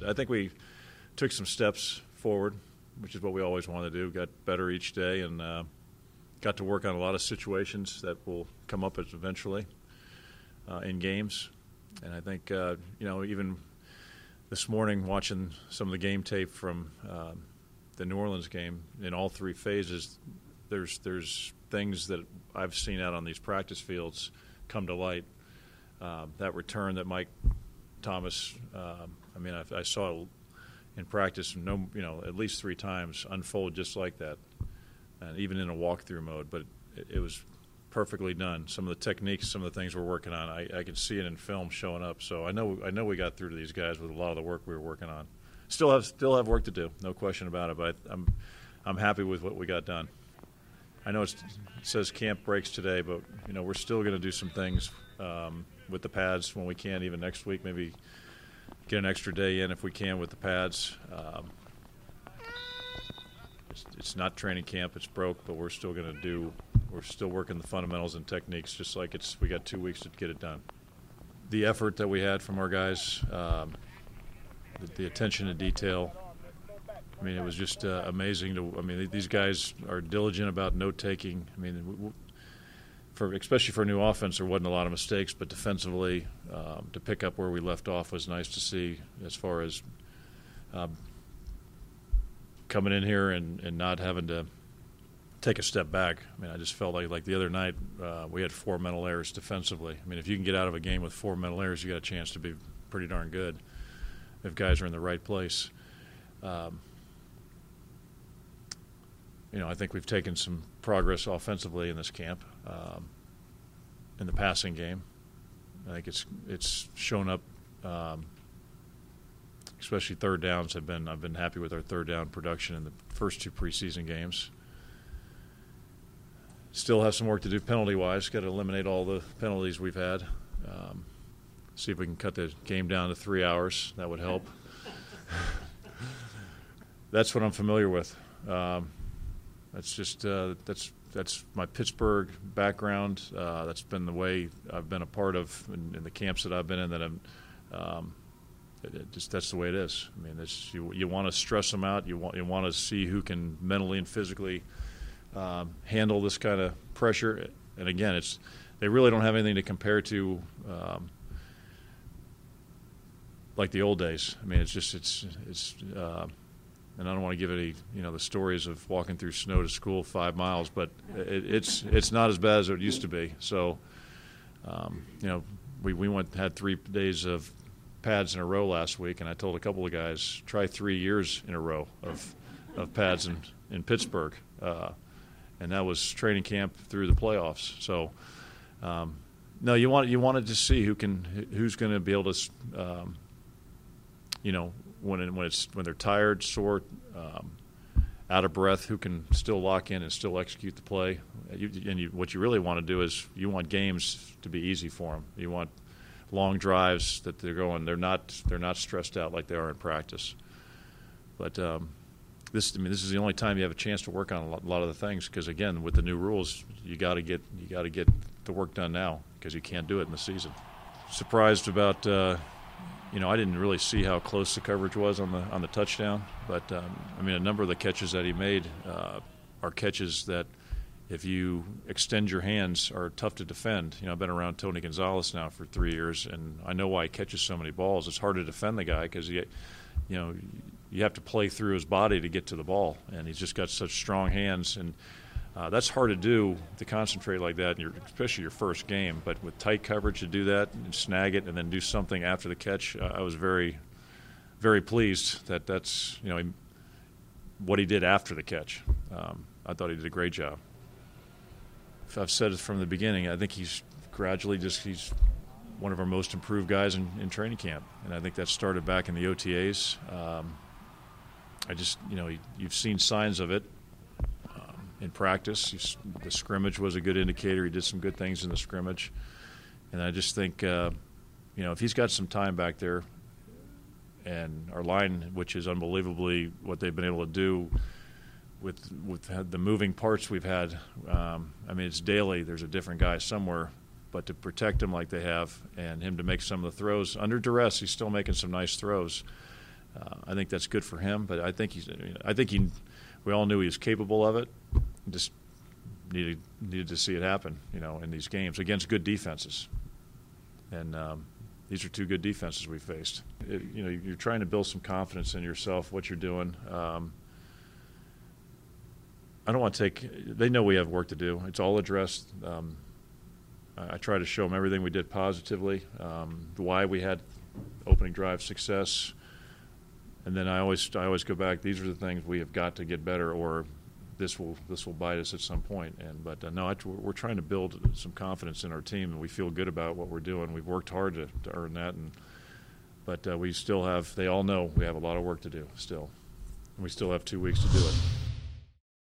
I think we took some steps forward, which is what we always want to do. Got better each day and got to work on a lot of situations that will come up eventually in games. And I think, even this morning watching some of the game tape from the New Orleans game, in all three phases, there's things that I've seen out on these practice fields come to light. That return that Mike Thomas, I saw it in practice, at least 3 times unfold just like that, and even in a walkthrough mode. But it was perfectly done. Some of the techniques, some of the things we're working on, I can see it in film showing up. So I know we got through to these guys with a lot of the work we were working on. Still have work to do, no question about it. But I'm happy with what we got done. I know it says camp breaks today, but we're still going to do some things with the pads when we can. Even next week, maybe get an extra day in if we can with the pads. It's not training camp; it's broke, but we're still working the fundamentals and techniques, just like we got 2 weeks to get it done. The effort that we had from our guys, the attention to detail. It was just amazing. These guys are diligent about note taking. Especially for a new offense, there wasn't a lot of mistakes, but defensively, to pick up where we left off was nice to see. As far as coming in here and not having to take a step back. I just felt like the other night we had 4 mental errors defensively. If you can get out of a game with 4 mental errors, you got a chance to be pretty darn good if guys are in the right place. I think we've taken some progress offensively in this camp, in the passing game. I think it's shown up, especially third downs. I've been happy with our third down production in the first 2 preseason games. Still have some work to do penalty-wise. Got to eliminate all the penalties we've had. See if we can cut the game down to 3 hours. That would help. That's what I'm familiar with. That's just that's my Pittsburgh background. That's been the way I've been a part of in the camps that I've been in. That's the way it is. You want to stress them out. You want to see who can mentally and physically handle this kind of pressure. And again, they really don't have anything to compare to like the old days. And I don't want to give any, the stories of walking through snow to school 5 miles, but it's not as bad as it used to be. So, we had 3 days of pads in a row last week, and I told a couple of guys, try 3 years in a row of pads in Pittsburgh, and that was training camp through the playoffs. So, no, you wanted to see who's going to be able to, when they're tired, sore, out of breath, who can still lock in and still execute the play. What you really want to do is you want games to be easy for them. You want long drives that they're not stressed out like they are in practice. But this is the only time you have a chance to work on a lot of the things, because again, with the new rules, you got to get the work done now, because you can't do it in the season. Surprised about. I didn't really see how close the coverage was on the touchdown, but a number of the catches that he made are catches that, if you extend your hands, are tough to defend. I've been around Tony Gonzalez now for 3 years, and I know why he catches so many balls. It's hard to defend the guy because you have to play through his body to get to the ball, and he's just got such strong hands, and that's hard to do, to concentrate like that, especially your first game. But with tight coverage, to do that and snag it and then do something after the catch, I was very, very pleased that's what he did after the catch. I thought he did a great job. I've said it from the beginning. I think he's one of our most improved guys in training camp, and I think that started back in the OTAs. You've seen signs of it in practice. The scrimmage was a good indicator. He did some good things in the scrimmage, and I just think if he's got some time back there, and our line, which is unbelievably what they've been able to do with the moving parts we've had. It's daily. There's a different guy somewhere, but to protect him like they have, and him to make some of the throws under duress, he's still making some nice throws. I think that's good for him. But I think we all knew he was capable of it. Just needed to see it happen, in these games against good defenses. And these are two good defenses we faced. You're trying to build some confidence in yourself, what you're doing. I don't want to they know we have work to do. It's all addressed. I try to show them everything we did positively, why we had opening drive success. And then I always go back, these are the things we have got to get better, or this will bite us at some point. We're trying to build some confidence in our team, and we feel good about what we're doing. We've worked hard to earn that, but we still have. They all know we have a lot of work to do still, and we still have 2 weeks to do it.